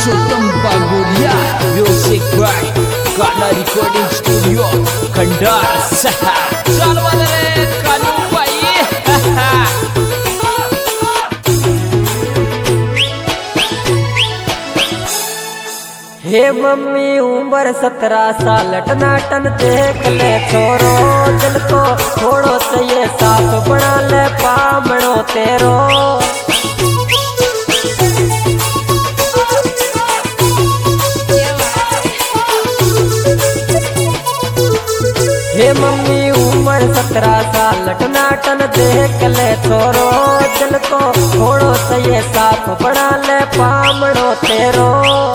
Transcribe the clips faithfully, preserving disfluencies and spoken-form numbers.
Purushottam Bagoriya music by Gana recording studio Khandar सहा चल वाले कानू भाई हे मम्मी उम्र सत्रह साल टनाटन देख ले छोरो दिल को थोड़ो से ये साफ बना ले पामणो तेरो। हे मम्मी उम्र सत्रह साल टनाटन देख ले छोरो दिल को थोड़ो से ये साफ बना ले पामणो तेरो।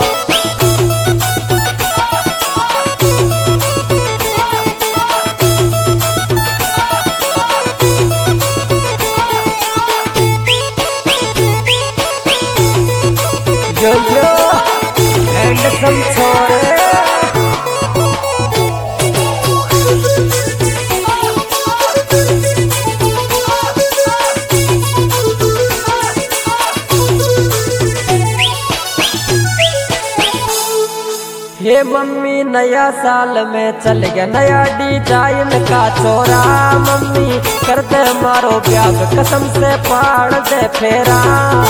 जो जो हैंडसम छोरे ये मम्मी नया साल में चल गया नया डिजाइन का चोरा। मम्मी कर दे मारो ब्याह कसम से पाड़ दे फेरा।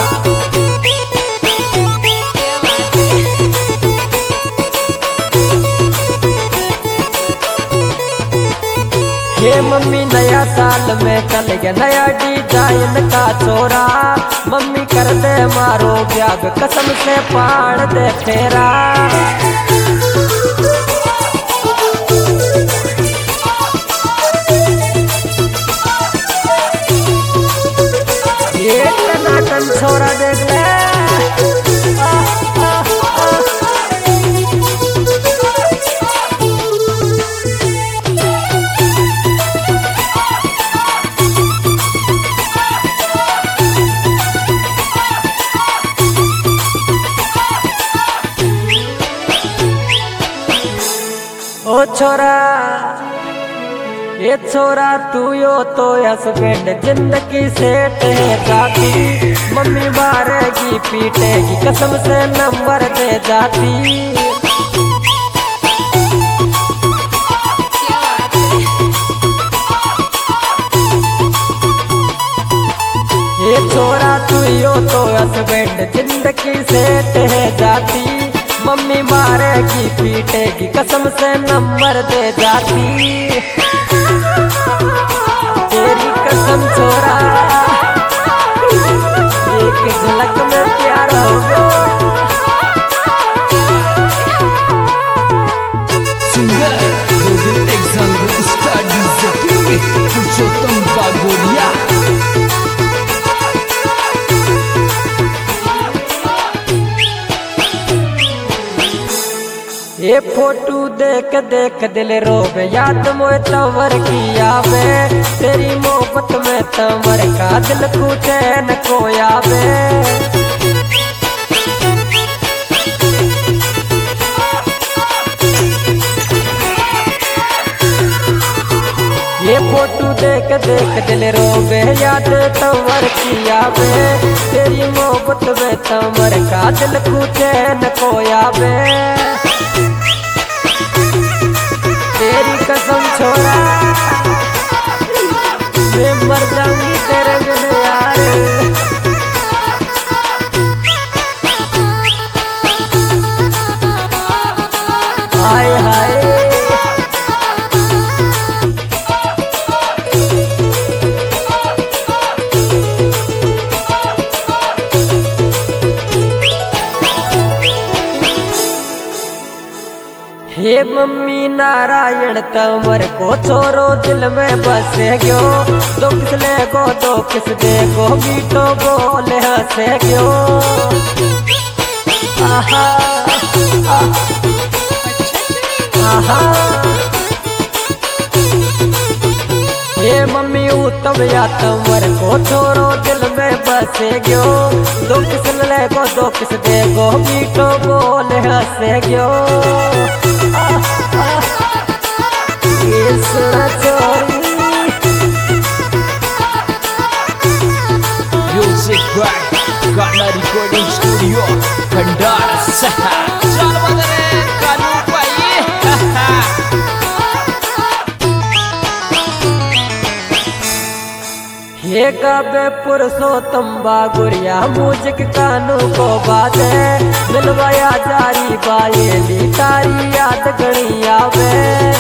ये मम्मी नया साल में चल गया नया डिजाइन का चोरा। मम्मी कर दे मारो ब्याह कसम से पाड़ दे फेरा। ये टनाटन छोरा देख ले आ, आ, आ। ओ छोरा ये छोरा तू यो तो हस्बैंड जिंदगी सेट है जाती। मम्मी मारेगी पीटेगी कसम से नंबर दे जाती। ये छोरा तू यो तो हस्बैंड जिंदगी सेट है जाती। मम्मी मारेगी पीटेगी कसम से नंबर दे जाती। तेरी कसम छोरा एक झलक में प्यार हो गया। Singer Govind example star DJ Purushottam Bagoriya. ये फोटो देख देख दिल रोवे याद मोए तंवर की आवे। तेरी मोहब्बत में तंवर का दिल खूटे न कोयावे। ये फोटो देख देख दिल रोवे याद तंवर की आवे। तेरी मोहब्बत में तंवर का दिल खूटे न कोयावे। तेरी कसम छोरा मैं मर जाऊंगी तेरे बिना यार। हाय हाय हे मम्मी नारायण तंवर को छोरो दिल में बसे गयो। दो किस ले गो दो किस दे गो मीठो बोले हंसे गयो। आहा आहा हे मम्मी उत्तम या तंवर को छोरो दिल में बसे गयो। दो किस ले गो दो किस दे गो मीठो बोले हंसे गयो। Music by Gana recording studio Khandar सहा। ये काबे पुरुषोत्तम बागुरिया म्यूजिक कानू को बाजे मिलवाया जारी बायेली तारी याद गणी आवे।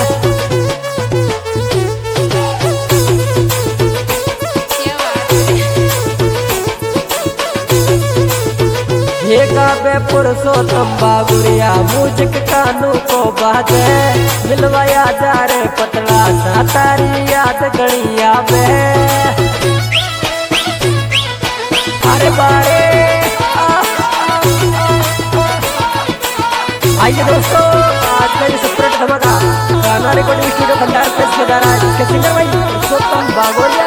ये गावे पुरुषोत्तम बागुरिया म्यूजिक कानू को बाजे मिलवाया जा रे पतला सा तारी याद गणी आवे। अरे बारे आइए दोस्तों आज मेरी सेपरेट धमाका गाना रिकॉर्डिंग स्टूडियो खंडार प्रेस में जा रहा है। इसके सिंगर भाई पुरुषोत्तम बागुरिया।